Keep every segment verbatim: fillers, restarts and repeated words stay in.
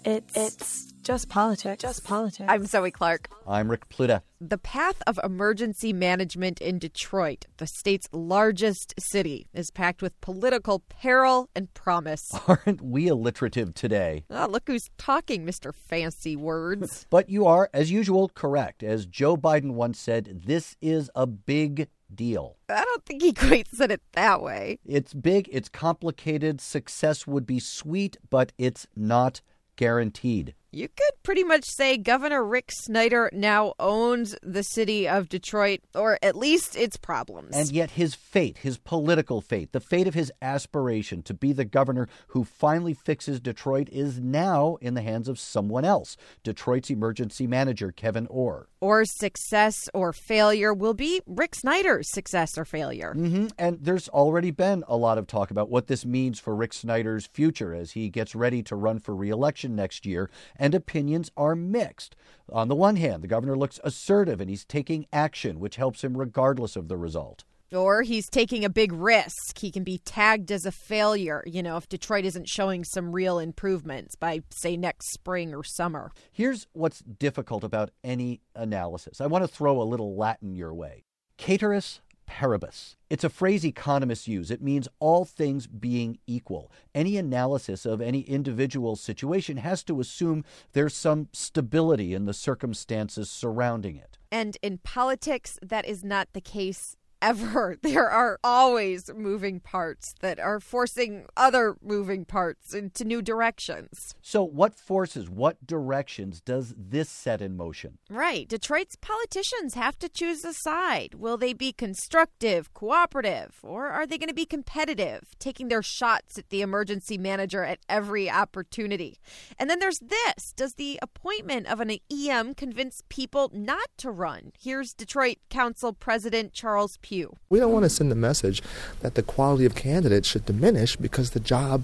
It's, it's just politics. Just politics. I'm Zoe Clark. I'm Rick Pluta. The path of emergency management in Detroit, the state's largest city, is packed with political peril and promise. Aren't we alliterative today? Oh, look who's talking, Mister Fancy Words. But you are, as usual, correct. As Joe Biden once said, this is a big deal. I don't think he quite said it that way. It's big, it's complicated, success would be sweet, but it's not guaranteed. You could pretty much say Governor Rick Snyder now owns the city of Detroit, or at least its problems. And yet his fate, his political fate, the fate of his aspiration to be the governor who finally fixes Detroit is now in the hands of someone else, Detroit's emergency manager, Kevin Orr. Orr's success or failure will be Rick Snyder's success or failure. Mm-hmm. And there's already been a lot of talk about what this means for Rick Snyder's future as he gets ready to run for re-election next year. And opinions are mixed. On the one hand, the governor looks assertive and he's taking action, which helps him regardless of the result. Or he's taking a big risk. He can be tagged as a failure, you know, if Detroit isn't showing some real improvements by, say, next spring or summer. Here's what's difficult about any analysis. I want to throw a little Latin your way. Caeteris paribus. It's a phrase economists use. It means all things being equal. Any analysis of any individual situation has to assume there's some stability in the circumstances surrounding it. And in politics, that is not the case ever. There are always moving parts that are forcing other moving parts into new directions. So what forces, what directions does this set in motion? Right. Detroit's politicians have to choose a side. Will they be constructive, cooperative, or are they going to be competitive, taking their shots at the emergency manager at every opportunity? And then there's this. Does the appointment of an E M convince people not to run? Here's Detroit Council President Charles Pugh. We don't want to send the message that the quality of candidates should diminish because the job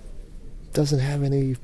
doesn't have any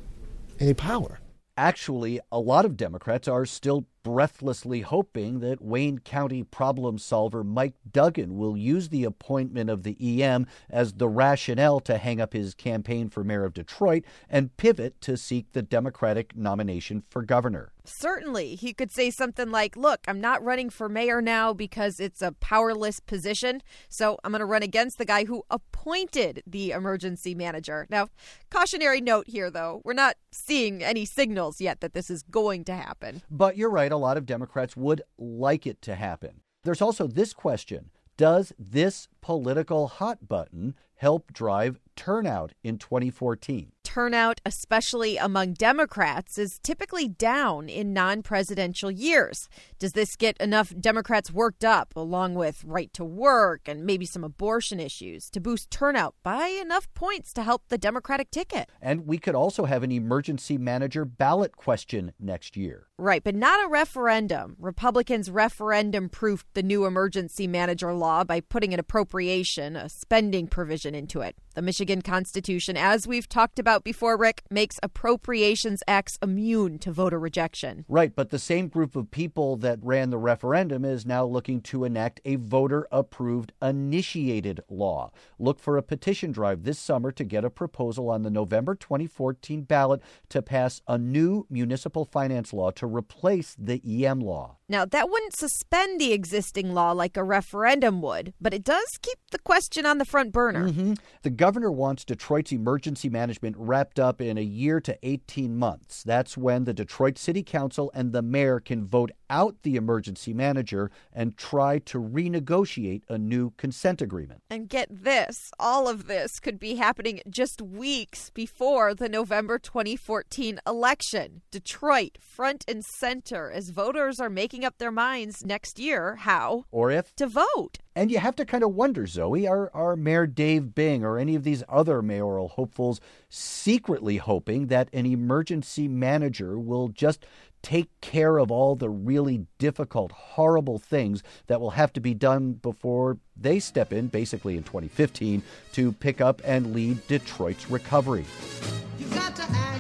any power. Actually, a lot of Democrats are still breathlessly hoping that Wayne County problem solver Mike Duggan will use the appointment of the E M as the rationale to hang up his campaign for mayor of Detroit and pivot to seek the Democratic nomination for governor. Certainly. He could say something like, look, I'm not running for mayor now because it's a powerless position, so I'm going to run against the guy who appointed the emergency manager. Now, cautionary note here, though. We're not seeing any signals yet that this is going to happen. But you're right. A lot of Democrats would like it to happen. There's also this question. Does this political hot button help drive turnout in twenty fourteen? Turnout, especially among Democrats, is typically down in non-presidential years. Does this get enough Democrats worked up, along with right to work and maybe some abortion issues, to boost turnout by enough points to help the Democratic ticket? And we could also have an emergency manager ballot question next year. Right, but not a referendum. Republicans referendum-proofed the new emergency manager law by putting an appropriation, a spending provision into it. The Michigan Constitution, as we've talked about before, Rick, makes appropriations acts immune to voter rejection. Right, but the same group of people that ran the referendum is now looking to enact a voter-approved initiated law. Look for a petition drive this summer to get a proposal on the November twenty fourteen ballot to pass a new municipal finance law to replace the E M law. Now, that wouldn't suspend the existing law like a referendum would, but it does keep the question on the front burner. Mm-hmm. The governor wants Detroit's emergency management wrapped up in a year to eighteen months. That's when the Detroit City Council and the mayor can vote out the emergency manager and try to renegotiate a new consent agreement. And get this, all of this could be happening just weeks before the November twenty fourteen election. Detroit, front and center, as voters are making up their minds next year how or if to vote. And you have to kind of wonder, Zoe, are, are Mayor Dave Bing or any of these other mayoral hopefuls secretly hoping that an emergency manager will just take care of all the really difficult, horrible things that will have to be done before they step in, basically in twenty fifteen, to pick up and lead Detroit's recovery? You've got to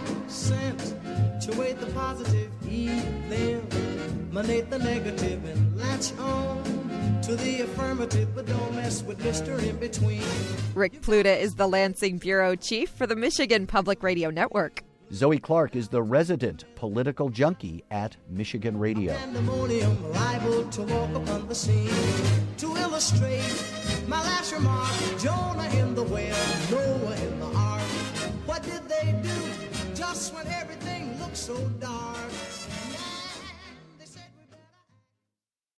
accentuate the positive, eliminate the negative, and latch on to the affirmative, but don't mess with Mister In-Between. Rick Pluta is the Lansing Bureau Chief for the Michigan Public Radio Network. Zoe Clark is the resident political junkie at Michigan Radio. Pandemonium liable to walk upon the scene. To illustrate my last remark, Jonah in the whale, Noah in the ark. What did they do just when everything looked so dark?